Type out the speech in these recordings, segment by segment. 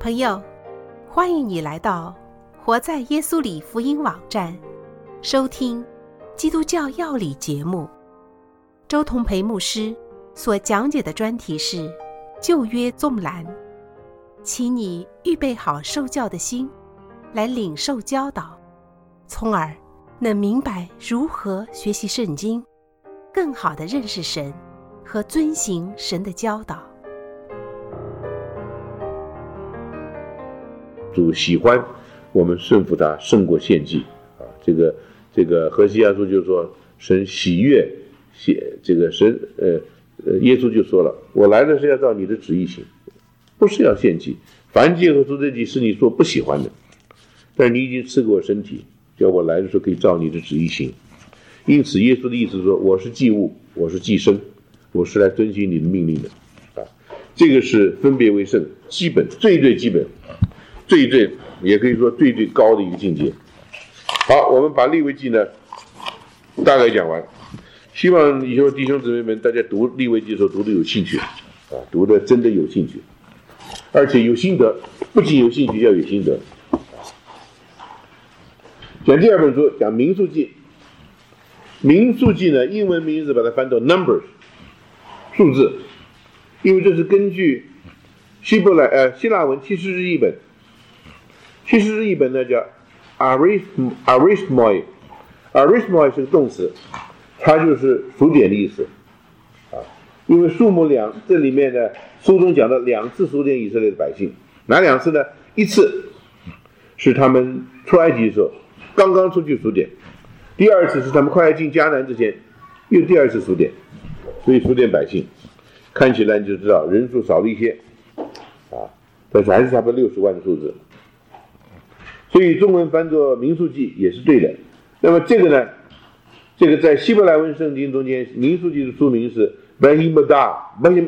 朋友，欢迎你来到活在耶稣里福音网站，收听基督教要理节目。周同培牧师所讲解的专题是旧约纵览，请你预备好受教的心，来领受教导，从而能明白如何学习圣经，更好地认识神和遵行神的教导。 主喜欢我们顺服他，胜过献祭啊！这个何西阿书就说，神喜悦这个神耶稣就说了，我来的是要照你的旨意行，不是要献祭。燔祭和赎罪祭是你所不喜欢的，但你已经赐给我身体，叫我来的时候可以照你的旨意行。因此耶稣的意思说，我是祭物，我是祭牲，我是来遵行你的命令的啊！这个是分别为圣，基本最基本，最也可以说最高的一个境界。好，我们把利未记呢大概讲完，希望以后弟兄姊妹们大家读利未记的时候读得有兴趣啊，读得真的有兴趣，而且有心得，不仅有兴趣，要有心得。讲第二本书，讲民数记。民数记呢，英文名字把它翻到 numbers， 数字，因为这是根据希腊文七十日译本。七十日译本呢叫 arithmoi 是个动词，它就是数点的意思啊。因为数目两，这里面呢书中讲到两次数点以色列的百姓，哪两次呢？一次是他们出埃及的时候刚刚出去数点，第二次是他们快要进迦南之前又第二次数点，所以数点百姓，看起来你就知道人数少了一些啊，但是还是差不多60万的数字。所以中文翻作民数记也是对的。那么这个呢，这个在希伯来文圣经中间，民数记的书名是 Bamidbar，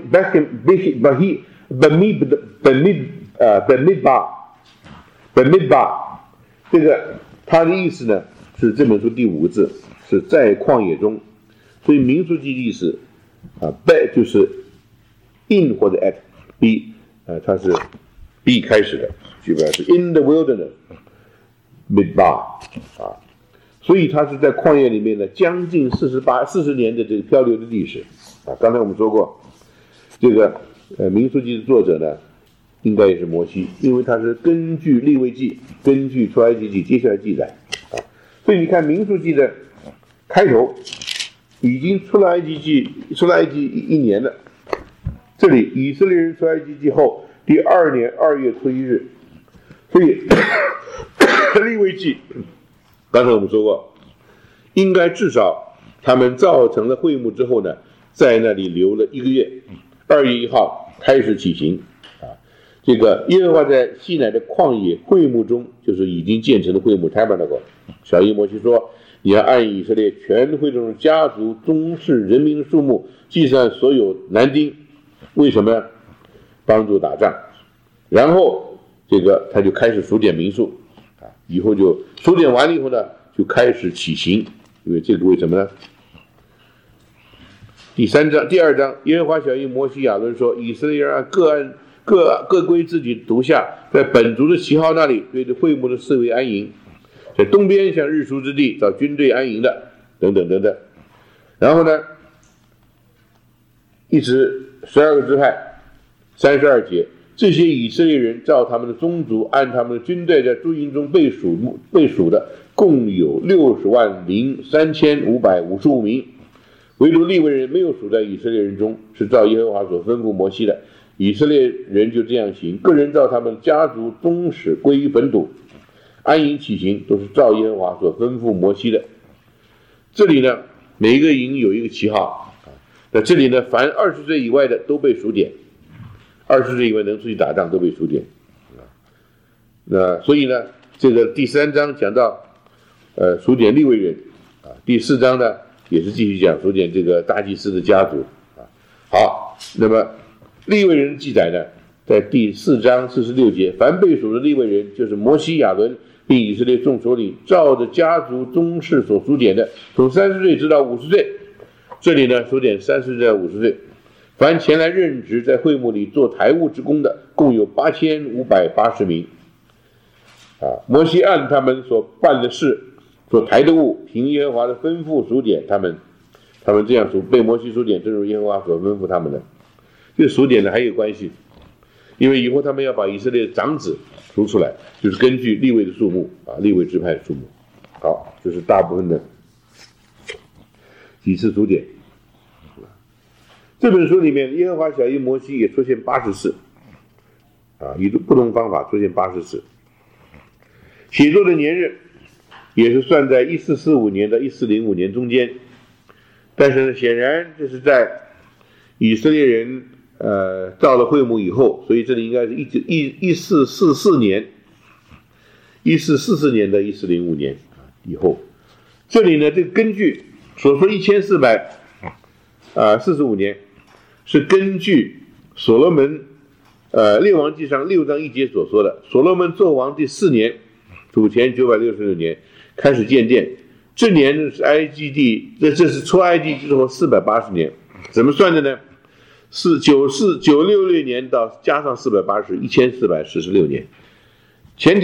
这个它的意思呢是这本书第5个字，是在旷野中。所以民数记的意思啊 ，be 就是 in 或者 at，be 它是 be 开始的，就表示 in the wilderness。midbar 啊，所以它是在旷野里面呢，将近40年的这个漂流的历史啊。刚才我们说过，这个民数记的作者呢，应该也是摩西，因为他是根据利未记、根据出埃及记接下来记载啊。所以你看民数记的开头已经出了埃及1年了，这里以色列人出埃及记后第2年2月初1日，所以利未记刚才我们说过，应该至少他们造成了会幕之后呢，在那里留了1个月，2月1号开始起行啊。这个耶和华在西乃的旷野会幕中，就是已经建成的会幕 tabernacle。小谕摩西说，你要按以色列全会众家族宗室人民的数目计算所有男丁，为什么呢？帮助打仗。然后这个他就开始数点民数啊，以后就数点完了以后呢，就开始起行。因为这个为什么呢？第2章，耶和华小谕摩西亚伦说，以色列人各归自己独下，在本族的旗号那里对着会幕的四围安营，在东边向日出之地找军队安营的，等等等等。然后呢，一直12个支派，32节，这些以色列人照他们的宗族，按他们的军队在诸营中被数的，共有603555名。唯独利未人没有数在以色列人中，是照耶和华所吩咐摩西的。以色列人就这样行，个人照他们家族宗室归于本土，安营起行，都是照耶和华所吩咐摩西的。这里呢，每一个营有一个旗号，那这里呢，凡20岁以外的都被数点，20岁以外能出去打仗都被数点。那所以呢，这个第3章讲到数点利未人啊，第4章呢也是继续讲数点这个大祭司的家族啊。好，那么利未人的记载呢，在第4章46节，凡被数的利未人，就是摩西、亚伦并以色列众首领，照着家族宗室所数点的，从30岁直到50岁。这里呢数点30岁到50岁， 凡前来任职在会幕里做台务之工的，共有8580名。摩西按他们所办的事，所抬的物，凭耶和华的吩咐数点他们这样数，被摩西数点，正如耶和华所吩咐他们的。这个数点呢还有关系，因为以后他们要把以色列的长子数出来，就是根据利未的数目利未支派的数目。好，这是大部分的几次数点。这本书里面，耶和华小谕摩西也出现80次，以不同方法出现80次。写作的年日也是算在1445年到1405年中间，但是呢，显然这是在以色列人造了会幕以后，所以这里应该是1444年，1444年到1405年以后。这里呢，这个根据所说1445年，是根据所罗门列王记上6章1节所说的，所罗门作王第4年，主前966年开始建殿，这年是埃及地，这是出埃及之后480年，怎么算的呢？是966年到加上480，1446年。前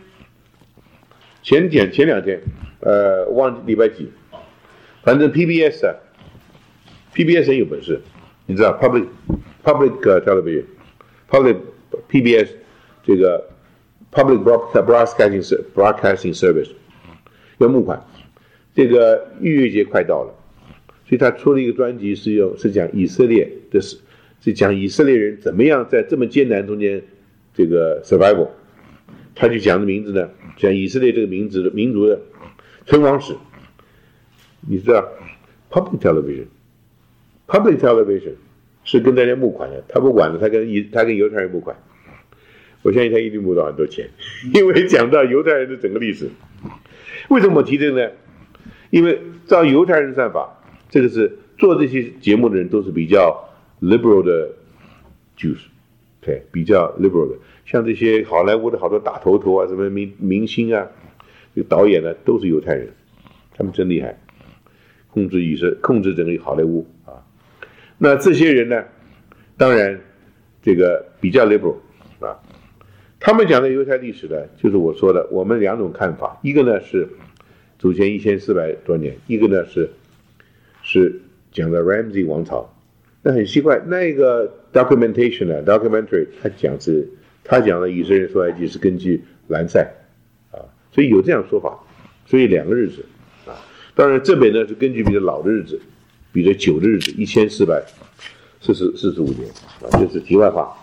2天，忘记礼拜几，反正 PBS 很有本事，你知道 public television PBS 这个 public broadcasting service 要募款，这个逾越节快到了，所以他出了一个专辑是讲以色列的，是讲以色列人怎么样在这么艰难中间这个 survival。他就讲的名字呢，讲以色列这个民族的存亡史。你知道 public television 是跟大家募款的，他不管的，他跟犹太人募款，我相信他一定募到很多钱，因为讲到犹太人的整个历史。为什么我提这个呢？因为照犹太人算法，这个是做这些节目的人都是比较 liberal 的 Jews， 对，比较 liberal 的，像这些好莱坞的好多大头头什么明星这个导演呢，都是犹太人，他们真厉害，控制整个好莱坞那这些人呢，当然这个比较 liberal 他们讲的犹太历史呢，就是我说的，我们2种看法，一个呢是主前1400多年，一个呢是讲的 Ramsey 王朝。那很奇怪，那个 documentary 他讲的以色列出埃及是根据兰塞所以有这样说法，所以2个日子当然这本呢是根据比较老的日子，比较久的日子1445年这是题外话。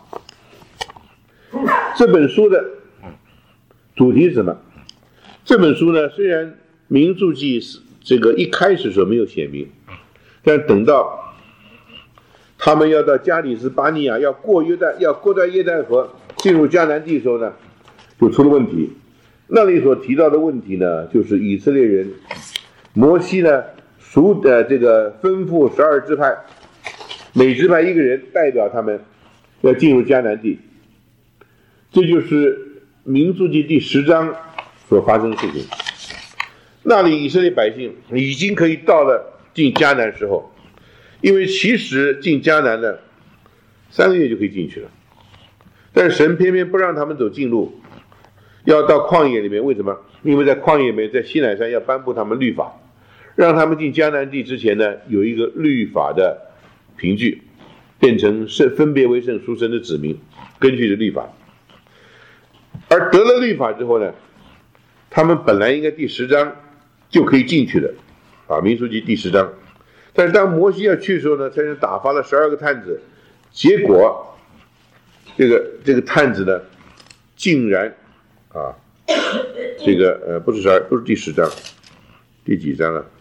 这本书的主题是什么？这本书呢，虽然民数记这个一开始时候没有写明，但等到他们要到加里斯巴尼亚，要过断约旦河进入迦南地的时候呢，就出了问题。那里所提到的问题呢，就是以色列人摩西呢这个吩咐12支派，每支派一个人代表他们要进入迦南地，这就是民数记第10章所发生的事情。那里以色列百姓已经可以到了进迦南时候，因为其实进迦南呢3个月就可以进去了，但是神偏偏不让他们走近路，要到旷野里面。为什么？因为在旷野里面，在西乃山要颁布他们律法，让他们进迦南地之前呢，有一个律法的凭据，变成分别为圣属神的子民，根据的律法。而得了律法之后呢，他们本来应该第10章就可以进去的民数记第10章，但是当摩西要去的时候呢，才打发了12个探子，结果这个探子呢，竟然这个不是第10章，第几章啊？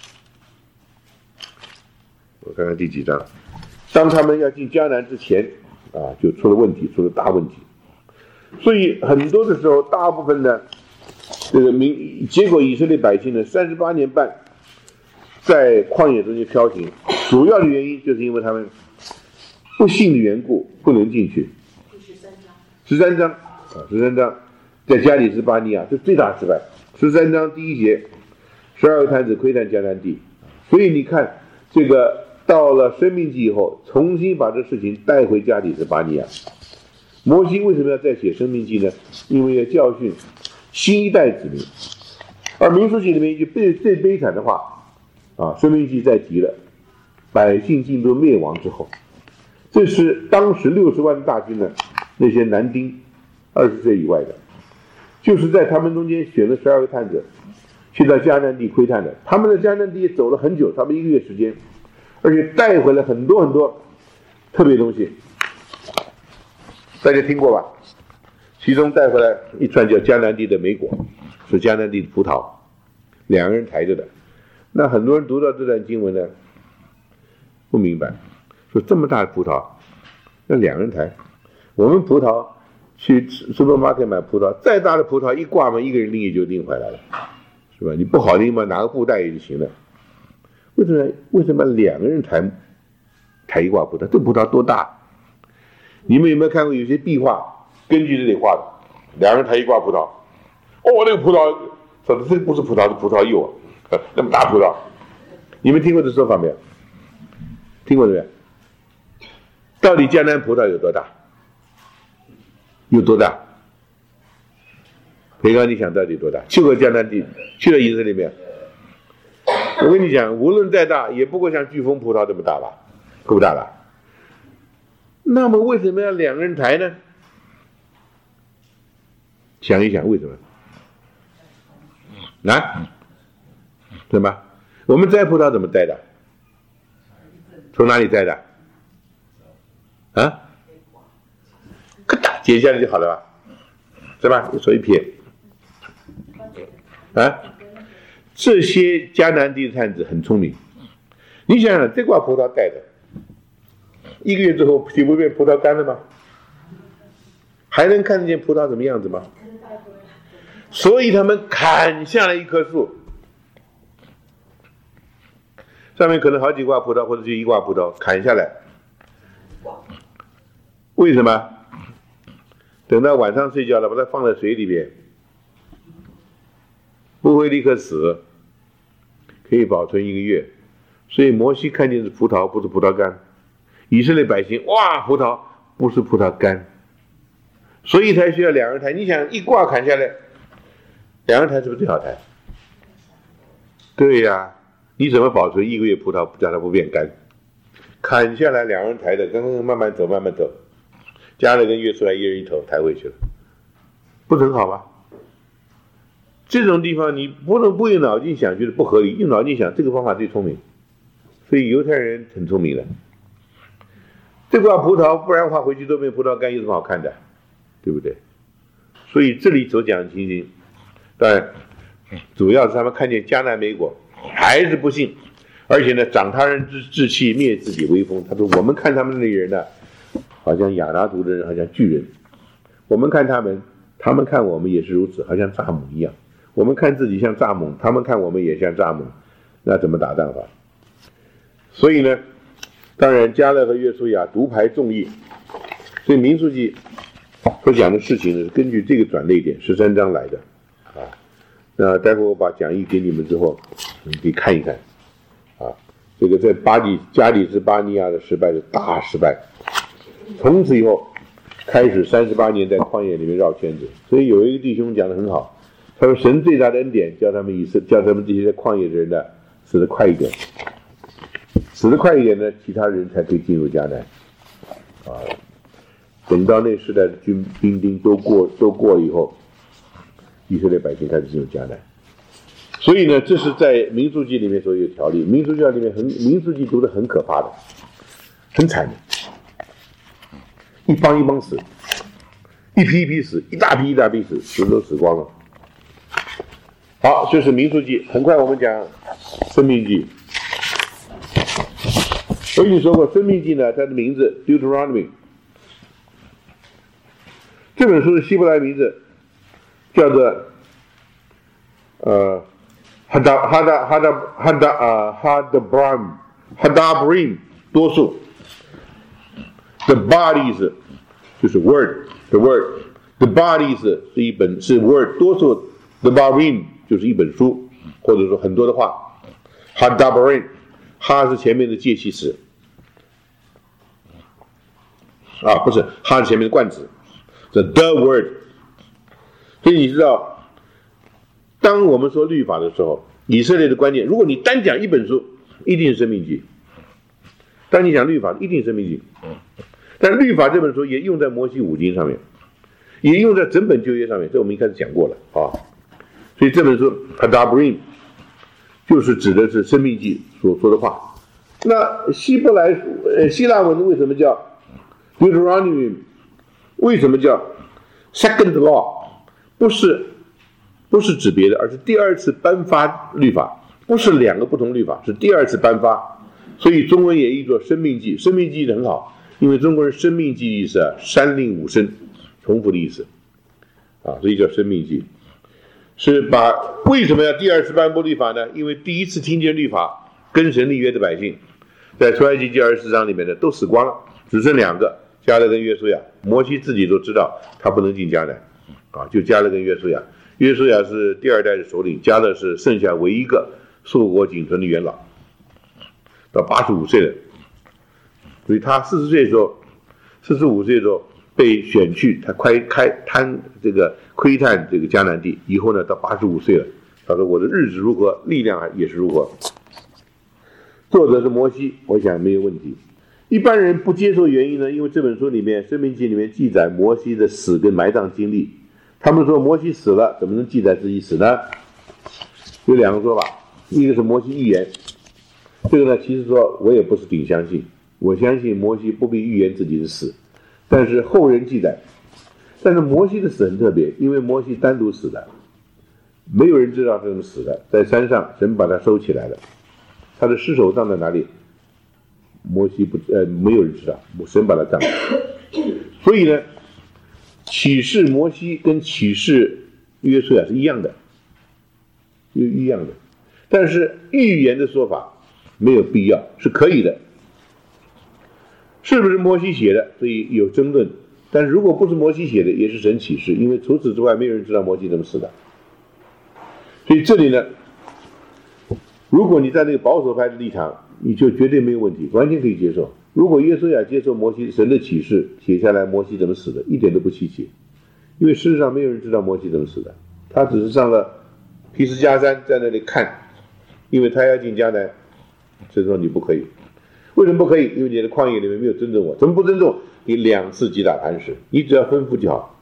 我看看第几章。当他们要进迦南之前就出了问题，出了大问题。所以很多的时候，大部分的这个结果以色列百姓呢，38年半在旷野中间飘行，主要的原因就是因为他们不信的缘故，不能进去。13章在加里斯巴尼亚是最大失败。13章第1节，12个探子窥探迦南地。所以你看这个到了生命记以后，重新把这事情带回加底斯巴尼亚。摩西为什么要再写生命记呢？因为要教训新一代子民。而民数记里面一句最悲惨的话啊，生命记再提了，百姓进入灭亡之后，这是当时60万大军呢，那些男丁20岁以外的，就是在他们中间选了12个探子，去到迦南地窥探的。他们的迦南地走了很久，差不多1个月时间，而且带回来很多很多特别东西，大家听过吧？其中带回来一串叫迦南地的莓果，是迦南地的葡萄，2个人抬着的。那很多人读到这段经文呢，不明白，说这么大的葡萄，那2个人抬。我们葡萄去 supermarket 买葡萄，再大的葡萄一挂门，1个人拎也就拎回来了，是吧？你不好拎嘛，拿个布袋也就行了。为什么2个人抬一挂葡萄？这葡萄多大？你们有没有看过有些壁画，根据这里画的，2个人抬一挂葡萄，那个葡萄，说这不是葡萄，是葡萄柚啊，那么大葡萄，你们听过这说法没有？听过对不对？到底迦南葡萄有多大？有多大？培刚，你想到底多大？去过迦南地，去了以色列没有？我跟你讲，无论再大，也不过像飓风葡萄这么大吧，够大了。那么为什么要2个人抬呢？想一想，为什么？对吧？我们摘葡萄怎么摘的？从哪里摘的？啊？咔嗒剪下来就好了吧？是吧？手一撇。啊？这些迦南地探子很聪明。你想想，这挂葡萄带的，1个月之后岂不变葡萄干了吗？还能看得见葡萄什么样子吗？所以他们砍下了一棵树，上面可能好几挂葡萄，或者就1挂葡萄，砍下来。为什么？等到晚上睡觉了，把它放在水里边，不会立刻死，可以保存1个月。所以摩西看见是葡萄，不是葡萄干。以色列百姓，哇，葡萄不是葡萄干，所以才需要2人抬。你想一挂砍下来，2人抬是不是最好抬？对呀，你怎么保存1个月葡萄让它不变干？砍下来2人抬的，刚刚慢慢走，慢慢走，加了根约出来，1人1头抬回去了，不是很好吗？这种地方你不能不用脑筋想，觉得不合理，用脑筋想，这个方法最聪明。所以犹太人很聪明的。这挂葡萄，不然的话回去都变葡萄干，有什么好看的？对不对？所以这里所讲的情形，当然主要是他们看见迦南莓果还是不信，而且呢长他人之志气，灭自己威风。他说我们看他们那些人呢，好像亚拿族的人，好像巨人；我们看他们看我们也是如此，好像蚱蜢一样。我们看自己像蚱蜢，他们看我们也像蚱蜢，那怎么打仗法？所以呢，当然迦勒和约书亚独排众议，所以民数记所讲的事情呢，是根据这个转捩点13章来的啊。那待会我把讲义给你们之后，你可以看一看啊。这个在加底斯巴尼亚的失败是大失败，从此以后开始38年在旷野里面绕圈子。所以有一个弟兄讲得很好，他说神最大的恩典叫他们这些在旷野的人呢死得快一点。死得快一点呢，其他人才可以进入迦南啊。等到那时代的兵丁都过以后，以色列百姓开始进入迦南。所以呢，这是在民数记里面所有条例。民数记里面民数记读得很可怕的，很惨的，一帮一帮死，一批一批死，一大批一大批死，人都死光了。好，这是民数记。很快我们讲申命记。我跟你说过，申命记呢，它的名字 Deuteronomy， 这本书的希伯来名字叫做Hadabrim 多数 ，the bodies 就是 the word，the bodies 是一本是 word 多数 ，the barim 就是一本书，或者说很多的话 ，Hadabrim 哈是前面的介系词，不是，哈是前面的冠词，这 the word。所以你知道，当我们说律法的时候，以色列的观念，如果你单讲一本书，一定是申命记；当你讲律法，一定是申命记。但律法这本书也用在摩西五经上面，也用在整本旧约上面，这我们一开始讲过了啊。所以这本书 Hadabrim 就是指的是申命记所说的话。那希腊文为什么叫 Deuteronomy？ 为什么叫 Second Law？ 不是指别的，而是第二次颁发律法，不是两个不同律法，是第二次颁发。所以中文也译作生命记，生命记很好，因为中国人生命记意思三令五申，重复的意思所以叫生命记。是为什么要第二次颁布律法呢？因为第一次听见律法跟神立约的百姓，在出埃及记24章里面的都死光了，只剩2个，迦勒跟约书亚。摩西自己都知道他不能进迦南就迦勒跟约书亚。约书亚是第2代的首领，迦勒是剩下唯一一个硕果仅存的元老，到85岁了。所以他40岁的时候，45岁的时候被选去，他窥探这个迦南地，以后呢到85岁了，他说我的日子如何，力量也是如何。作者是摩西，我想没有问题。一般人不接受原因呢，因为这本书里面《申命记》里面记载摩西的死跟埋葬经历，他们说摩西死了，怎么能记载自己死呢？有2个说法，一个是摩西预言，这个呢其实说我也不是顶相信，我相信摩西不必预言自己的死，但是后人记载。但是摩西的死很特别，因为摩西单独死的，没有人知道他怎么死的，在山上神把他收起来了，他的尸首葬在哪里？摩西没有人知道，神把他葬了。所以呢，启示摩西跟启示约书亚是一样的，但是预言的说法没有必要，是可以的。是不是摩西写的？所以有争论。但是如果不是摩西写的，也是神启示，因为除此之外没有人知道摩西怎么死的。所以这里呢，如果你在那个保守派的立场，你就绝对没有问题，完全可以接受。如果约书亚接受摩西神的启示，写下来摩西怎么死的，一点都不稀奇，因为事实上没有人知道摩西怎么死的，他只是上了皮斯加山在那里看，因为他要进迦南，所以说你不可以。为什么不可以？因为你的旷野里面没有尊重我。怎么不尊重？你2次击打磐石，你只要吩咐就好。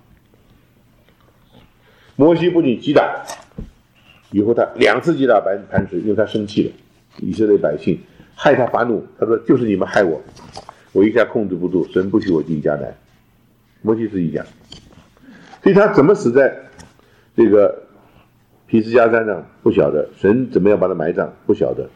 摩西不仅击打，以后他2次击打磐石，因为他生气了，以色列百姓害他发怒，他说就是你们害我，我一下控制不住，神不许我进迦南。摩西自己讲，所以他怎么死在这个皮斯加山上不晓得，神怎么样把他埋葬不晓得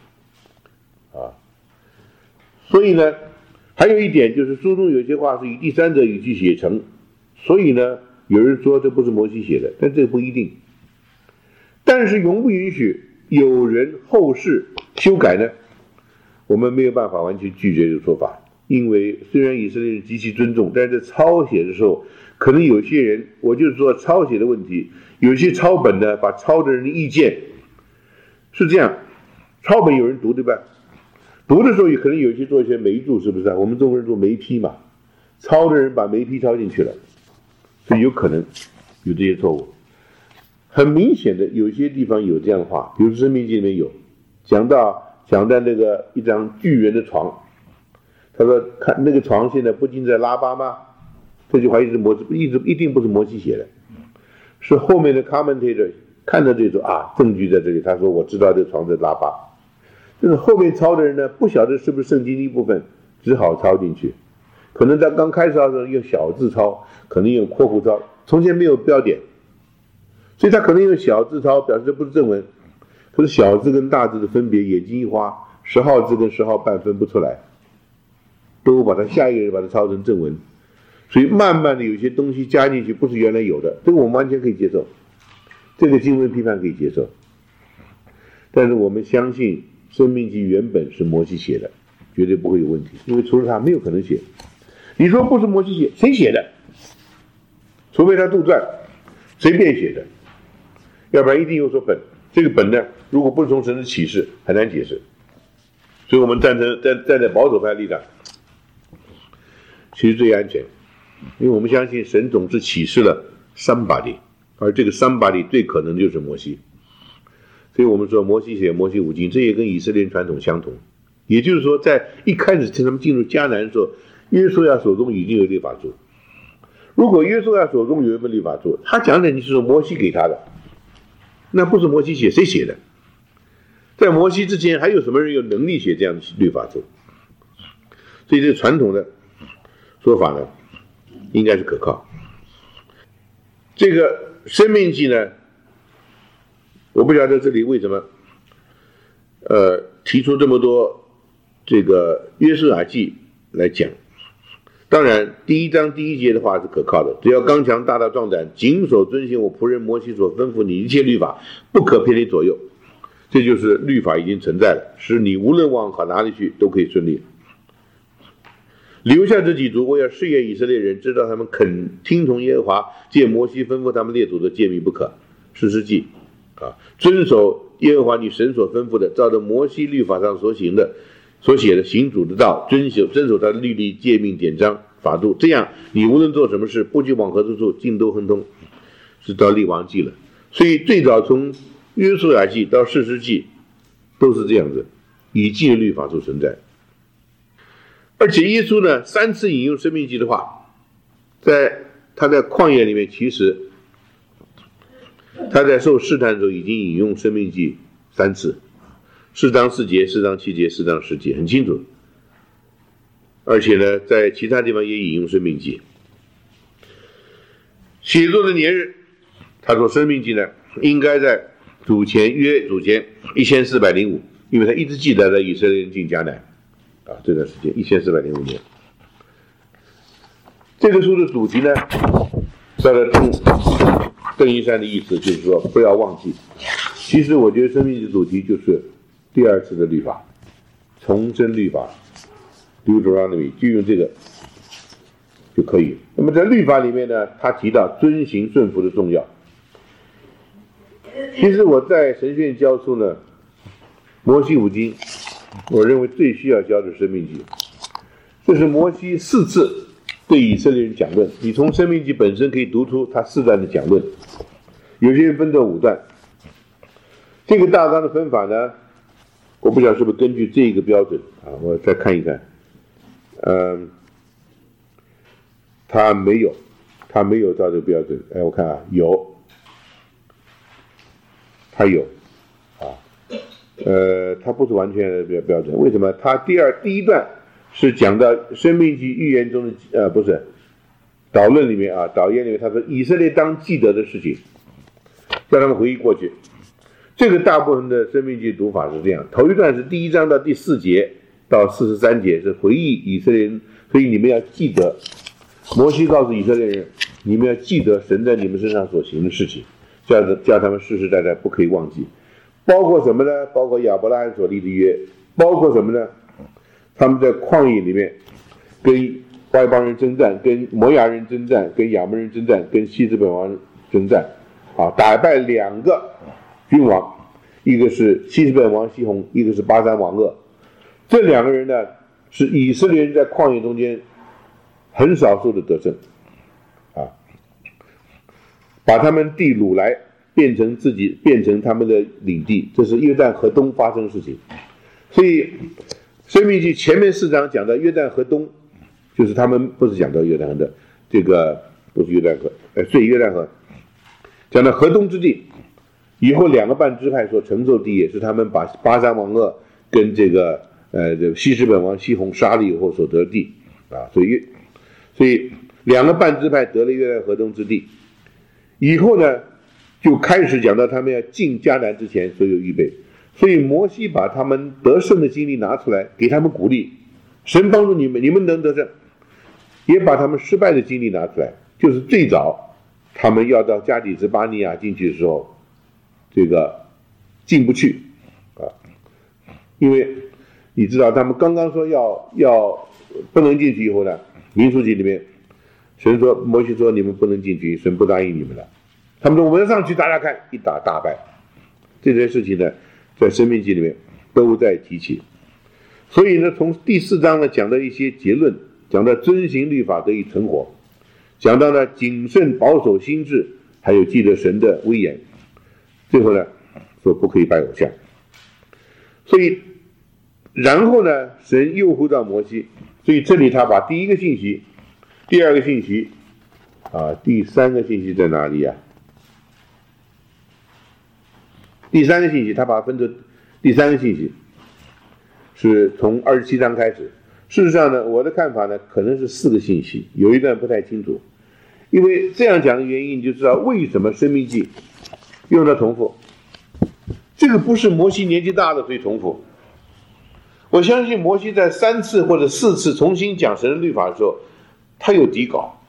所以呢，还有一点就是书中有些话是以第三者语气写成，所以呢，有人说这不是摩西写的，但这不一定。但是允不允许有人后世修改呢？我们没有办法完全拒绝这个说法，因为虽然以色列人极其尊重，但是在抄写的时候，可能有些人，我就是说抄写的问题，有些抄本呢，把抄的人的意见是这样，抄本有人读对吧？读的时候也可能有些做一些眉注，是不是我们中国人做眉批嘛，抄的人把眉批抄进去了，所以有可能有这些错误。很明显的有些地方有这样的话，比如申命记里面有讲到那个一张巨人的床，他说看那个床现在不仅在拉巴吗？这句话一定不是摩西写的，是后面的 commentator 看到这种证据在这里，他说我知道这个床在拉巴。就是后面抄的人呢，不晓得是不是圣经的一部分，只好抄进去。可能在刚开始的时候用小字抄，可能用括弧抄，从前没有标点，所以他可能用小字抄，表示这不是正文。可是小字跟大字的分别，眼睛一花，10号字跟10号半分不出来，都把它下一个人把它抄成正文。所以慢慢的有些东西加进去不是原来有的，这个我们完全可以接受，这个经文批判可以接受。但是我们相信申命记原本是摩西写的，绝对不会有问题，因为除了他没有可能写。你说不是摩西写，谁写的？除非他杜撰，随便写的，要不然一定有所本。这个本呢，如果不是从神的启示，很难解释。 所以我们站在保守派立场，其实最安全，因为我们相信神总是启示了 somebody， 而这个 somebody 最可能的就是摩西。所以我们说摩西写摩西五经，这也跟以色列人传统相同。也就是说，在一开始他们进入迦南的时候，约书亚手中已经有律法书。如果约书亚手中有一本律法书，他讲的你是说摩西给他的，那不是摩西写，谁写的？在摩西之前，还有什么人有能力写这样的律法书？所以这个传统的说法呢，应该是可靠。这个申命记呢，我不晓得这里为什么提出这么多这个约书亚记来讲。当然第一章第一节的话是可靠的，只要刚强大大壮胆，谨守遵行我仆人摩西所吩咐你一切律法，不可偏离左右，这就是律法已经存在了，使你无论往哪里去都可以顺利。留下这几族，我要试验以色列人，知道他们肯听从耶和华借摩西吩咐他们列祖的诫命不可。士师记遵守耶和华你神所吩咐的，照着摩西律法上所写的行主的道，遵守他的律例诫命典章法度，这样你无论做什么事，不拘往何处尽都亨通。是到列王记了。所以最早从约书亚记到士师记都是这样子，以记的律法所存在。而且耶稣呢3次引用申命记的话，他在旷野里面，其实他在受试探的时候已经引用申命记3次，4章4节、4章7节、4章10节，很清楚。而且呢，在其他地方也引用申命记。写作的年日，他说申命记呢应该在主前1405，因为他一直记得了以色列人进迦南这段时间1405年。这个书的主题呢，照着邓一山的意思就是说不要忘记。其实我觉得生命的主题就是第2次的律法，重申律法 Deuteronomy， 就用这个就可以。那么在律法里面呢，他提到遵行顺服的重要。其实我在神学院教书呢，摩西五经我认为最需要教的是申命记，这是摩西4次对以色列人讲论。你从申命记本身可以读出他4段的讲论，有些人分作5段。这个大纲的分法呢，我不晓得是不是根据这个标准我再看一看。他没有照这个标准。我看他有他不是完全的标准。为什么？他第一段是讲到申命记预言中的不是导论里面导言里面，他说以色列当记得的事情，叫他们回忆过去。这个大部分的申命记读法是这样，头一段是第1章到第4节到43节是回忆以色列人，所以你们要记得，摩西告诉以色列人，你们要记得神在你们身上所行的事情，叫他们世世代代不可以忘记。包括什么呢？包括亚伯拉罕所立的约，包括什么呢？他们在旷野里面跟外邦人征战，跟摩亚人征战，跟亚门人征战，跟希实本王征战打败2个君王，一个是希实本王西宏，一个是巴珊王噩。这2个人呢，是以色列人在旷野中间很少数的得胜把他们地掳来，变成他们的领地，这是约旦河东发生的事情。所以申命记前面4章讲到约旦河东，就是他们不是讲到约旦河的这个，不是约旦河，约旦河讲到河东之地，以后2个半支派所承受地也是他们把巴珊王噩跟这个希实本王西宏杀了以后所得的地所以2个半支派得了约旦河东之地。以后呢，就开始讲到他们要进迦南之前所有预备。所以摩西把他们得胜的经历拿出来，给他们鼓励，神帮助你们，你们能得胜。也把他们失败的经历拿出来，就是最早他们要到加底斯巴尼亚进去的时候，这个进不去因为你知道他们刚刚说要不能进去以后呢，民数记里面神说，摩西说你们不能进去，神不答应你们了。他们说我们要上去打打看，一打大败。这件事情呢，在申命记里面都在提起。 所以呢，从第4章呢讲到一些结论，讲到遵行律法得以成活，讲到呢谨慎保守心智，还有记得神的威严。最后呢说不可以拜偶像。所以然后呢神又呼召摩西，所以这里他把第一个信息、第二个信息第三个信息在哪里啊？第三个信息他把它分成第三个信息是从27章开始。事实上呢，我的看法呢可能是4个信息，有一段不太清楚。因为这样讲的原因，你就知道为什么申命记用到重复。这个不是摩西年纪大了所以重复。我相信摩西在3次或者4次重新讲神的律法的时候，他有底稿，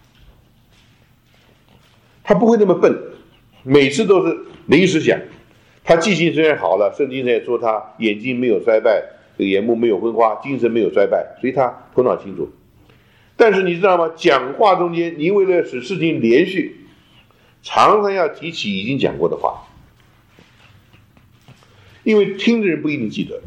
他不会那么笨，每次都是临时想。他记性虽然好了，圣经上也说他眼睛没有衰败，眼目没有昏花，精神没有衰败，所以他头脑清楚。但是你知道吗？讲话中间，你为了使事情连续，常常要提起已经讲过的话，因为听的人不一定记得。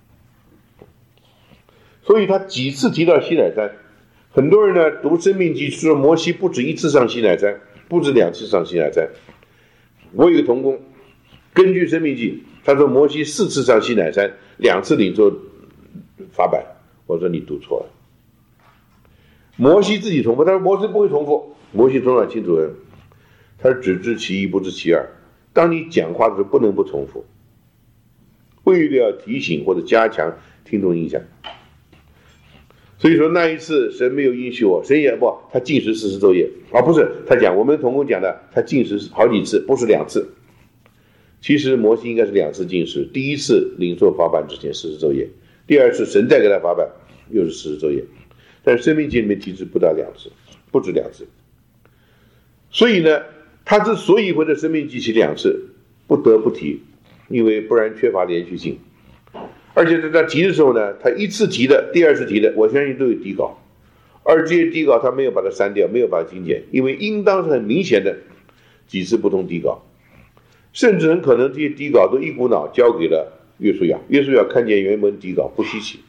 所以他几次提到西乃山，很多人呢读申命记说摩西不止1次上西乃山，不止2次上西乃山。我有一个同工，根据申命记，他说摩西4次上西乃山，2次领受法版。我说你读错了。摩西自己重复，他说摩西不会重复，摩西头脑清楚人，他是只知其一不知其二。当你讲话的时候不能不重复，为了要提醒或者加强听众印象。所以说那一次神没有应许我，神也不，他禁食40昼夜不是，他讲我们同工讲的，他禁食好几次，不是2次。其实摩西应该是2次禁食，第一次领受法版之前40昼夜，第二次神再给他法版又是40昼夜。但是申命记里面提示不到2次，不止2次。所以呢，他之所以会在申命记起2次，不得不提，因为不然缺乏连续性。而且在他提的时候呢，他1次提的，第2次提的，我相信都有底稿，而这些底稿他没有把它删掉，没有把它精简，因为应当是很明显的几次不同底稿，甚至很可能这些底稿都一股脑交给了约书亚，约书亚看见原文底稿不稀奇。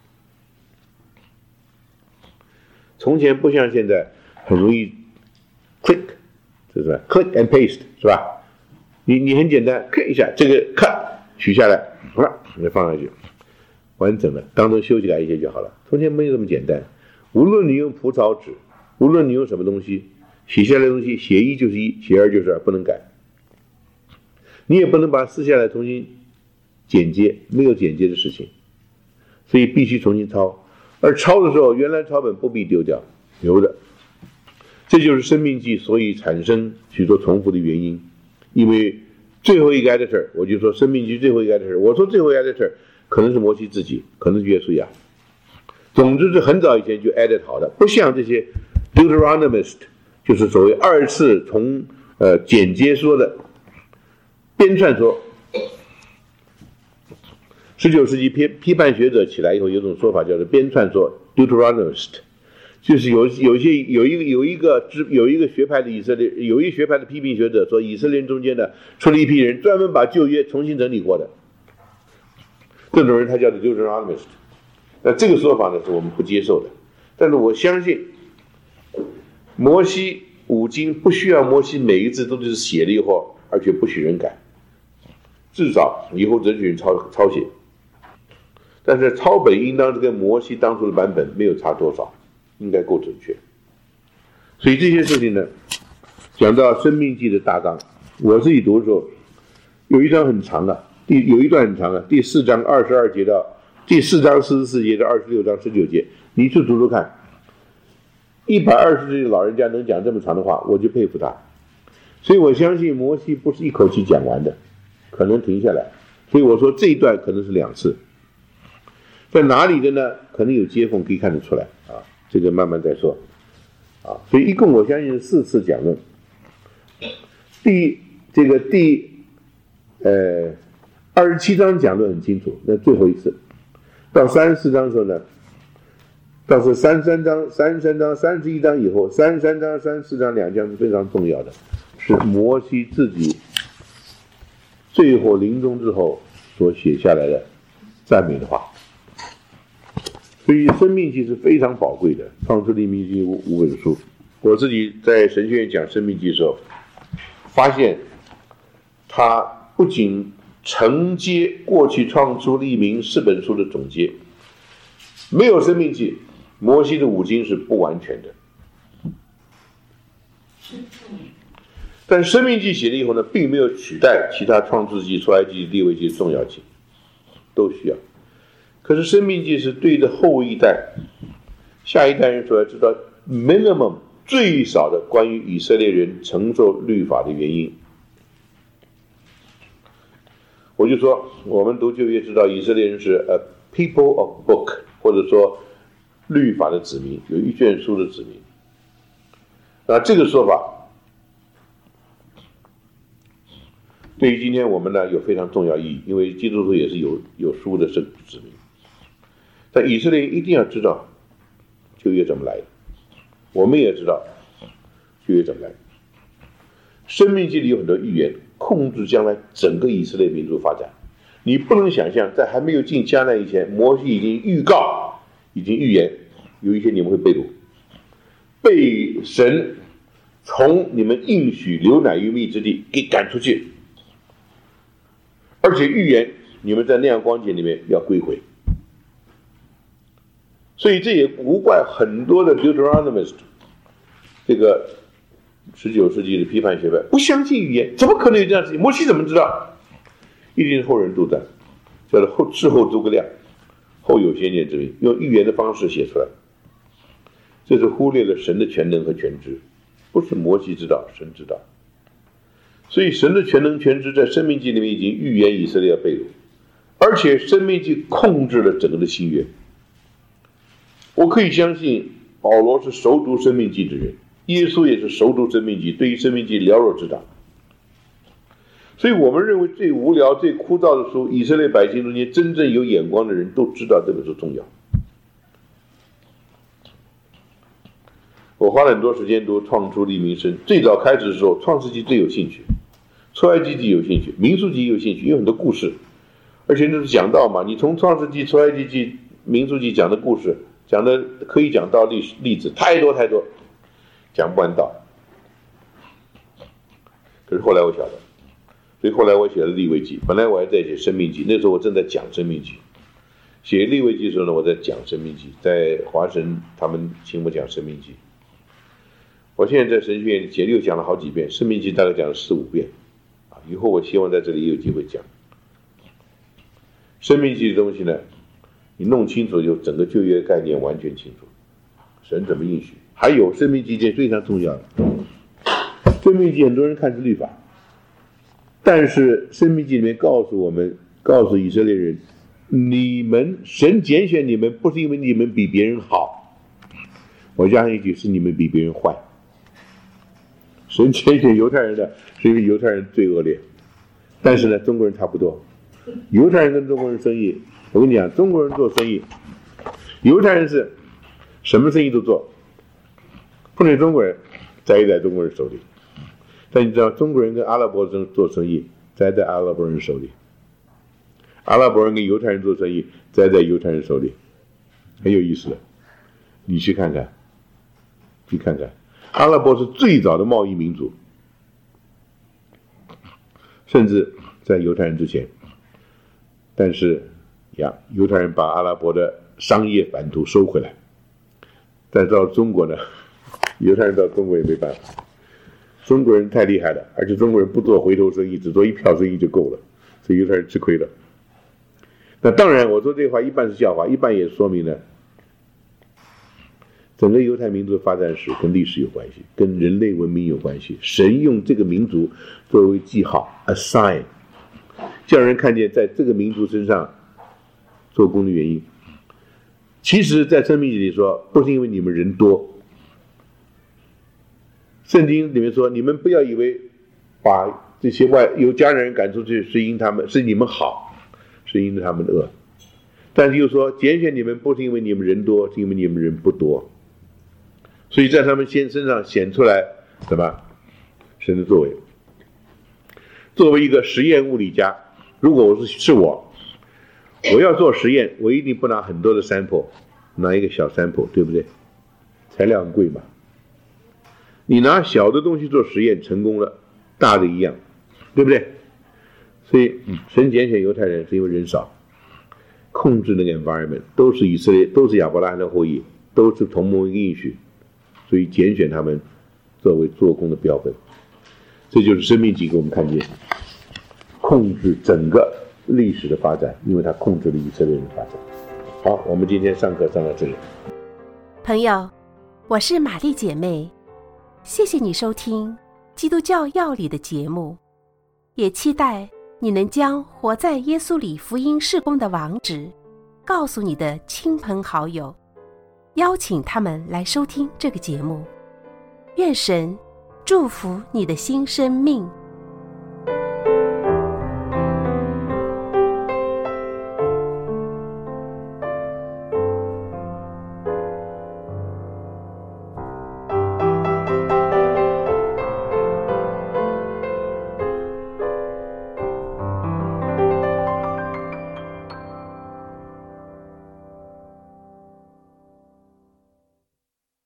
从前不像现在很容易 click， 是不是 click and paste 是吧？你很简单 click 一下，这个 cut 取下来，好了，你放上去，完整的，当中修改一些就好了。从前没有这么简单，无论你用蒲草纸，无论你用什么东西，写下来的东西，写1就是1，写2就是2，不能改。你也不能把它撕下来重新剪接，没有剪接的事情，所以必须重新抄。而抄的时候，原来抄本不必丢掉，留着。这就是申命记所以产生许多重复的原因。因为最后一个 editor， 我就说申命记最后一个 editor， 我说最后一个 editor 可能是摩西自己，可能是约书亚。总之是很早以前就 edit 好的，不像这些 Deuteronomist， 就是所谓2次从剪接说的编撰说。19世纪批判学者起来以后，有种说法叫做编撰说 Deuteronomist， 就是有一个学派的以色列，有一学派的批评学者说，以色列人中间呢出了一批人，专门把旧约重新整理过的，这种人他叫做 Deuteronomist。那这个说法呢是我们不接受的，但是我相信摩西5经不需要摩西每一字都是写了以后，而且不许人改，至少以后这群人抄写。但是抄本应当是跟摩西当初的版本没有差多少，应该够准确。所以这些事情呢，讲到申命记的大纲，我自己读的时候，有一段很长啊，第4章22节到第4章44节到26章19节，你去读读看。120岁的老人家能讲这么长的话，我就佩服他。所以我相信摩西不是一口气讲完的，可能停下来。所以我说这一段可能是2次。在哪里的呢？可能有接缝可以看得出来啊，这个慢慢再说啊。所以一共我相信是4次讲论。第27章讲论很清楚，那最后一次到34章的时候呢，到是33章、31章以后，33章、34章2章是非常重要的，是摩西自己最后临终之后所写下来的赞美的话。 所以生命记是非常宝贵的，创出立命记5本书。我自己在神学院讲生命记的时候，发现它不仅承接过去创出立命4本书的总结，没有生命记，摩西的5经是不完全的。但生命记写了以后呢，并没有取代其他创世纪、出埃及、利未记的重要性，都需要。可是生命记是对着后一代、下一代人所要知道 minimum 最少的关于以色列人承受律法的原因。我就说，我们读旧约知道以色列人是 a people of book， 或者说律法的子民，有一卷书的子民。那这个说法对于今天我们呢有非常重要意义，因为基督徒也是有书的子民。但以色列人一定要知道旧约怎么来的，我们也知道旧约怎么来的。生命记里有很多预言，控制将来整个以色列民族发展。你不能想象，在还没有进迦南以前，摩西已经预告、已经预言，有一天你们会被掳，被神从你们应许流奶与蜜之地给赶出去，而且预言你们在那样光景里面要归回。所以这也无怪很多的 Deuteronomist 这个19世纪的批判学派不相信预言，怎么可能有这样的事情？摩西怎么知道？一定是后人杜撰，叫做事后诸葛亮，后有先见之明，用预言的方式写出来。这是忽略了神的全能和全知，不是摩西知道，神知道。所以神的全能全知在申命记里面已经预言以色列要被掳，而且申命记控制了整个的新约。我可以相信保罗是熟读申命记之人，耶稣也是熟读申命记，对于申命记了若指掌。所以我们认为最无聊最枯燥的书，以色列百姓中间真正有眼光的人都知道这本书重要。我花了很多时间读创出立民生，最早开始的时候创世纪最有兴趣，出埃及记有兴趣，民数记有兴趣，有很多故事，而且那是讲道嘛，你从创世纪、出埃及记、民数记讲的故事，讲的可以讲到例子太多太多，讲不完道。可是后来我晓得，所以后来我写了利未记，本来我还在写申命记，那时候我正在讲申命记。写利未记的时候呢，我在讲申命记，在华神他们请我讲申命记。我现在在神学院里又讲了好几遍，申命记大概讲了4、5遍，以后我希望在这里也有机会讲。申命记的东西呢，你弄清楚就整个旧约概念完全清楚，神怎么应许。还有申命记一件非常重要的，申命记很多人看是律法，但是申命记里面告诉以色列人，你们神拣选你们不是因为你们比别人好，我加上一句是你们比别人坏。神拣选犹太人的是因为犹太人最恶劣，但是呢中国人差不多。犹太人跟中国人生意，我跟你讲，中国人做生意，犹太人是什么生意都做，碰见中国人栽在中国人手里。但你知道中国人跟阿拉伯人做生意栽在阿拉伯人手里，阿拉伯人跟犹太人做生意栽在犹太人手里，很有意思的。你去看看，阿拉伯是最早的贸易民族，甚至在犹太人之前。但是犹太人把阿拉伯的商业版图收回来，但到中国呢，犹太人到中国也没办法，中国人太厉害了，而且中国人不做回头生意，只做一票生意就够了，所以犹太人吃亏了。那当然我说这话一半是笑话，一半也说明了整个犹太民族的发展史跟历史有关系，跟人类文明有关系。神用这个民族作为记号 a sign， 叫人看见在这个民族身上做工的原因。其实在申命记里说，不是因为你们人多，圣经里面说，你们不要以为把这些有家人赶出去是因你们好，是因他们的恶。但是又说拣选你们不是因为你们人多，是因为你们人不多。所以在他们身上显出来什么？神的作为。作为一个实验物理家，如果是我要做实验，我一定不拿很多的 sample， 拿一个小 sample， 对不对？材料很贵嘛。你拿小的东西做实验成功了，大的一样，对不对？所以神拣选犹太人是因为人少，控制那个 environment， 都是以色列，都是亚伯拉罕的后裔，都是同盟一个应许，所以拣选他们作为做工的标本。这就是申命记给我们看见控制整个历史的发展，因为他控制了以色列人的发展。好，我们今天上课上到这里。 朋友，我是玛丽姐妹，谢谢你收听基督教要理的节目，也期待你能将活在耶稣里福音事工的网址告诉你的亲朋好友，邀请他们来收听这个节目。愿神祝福你的新生命。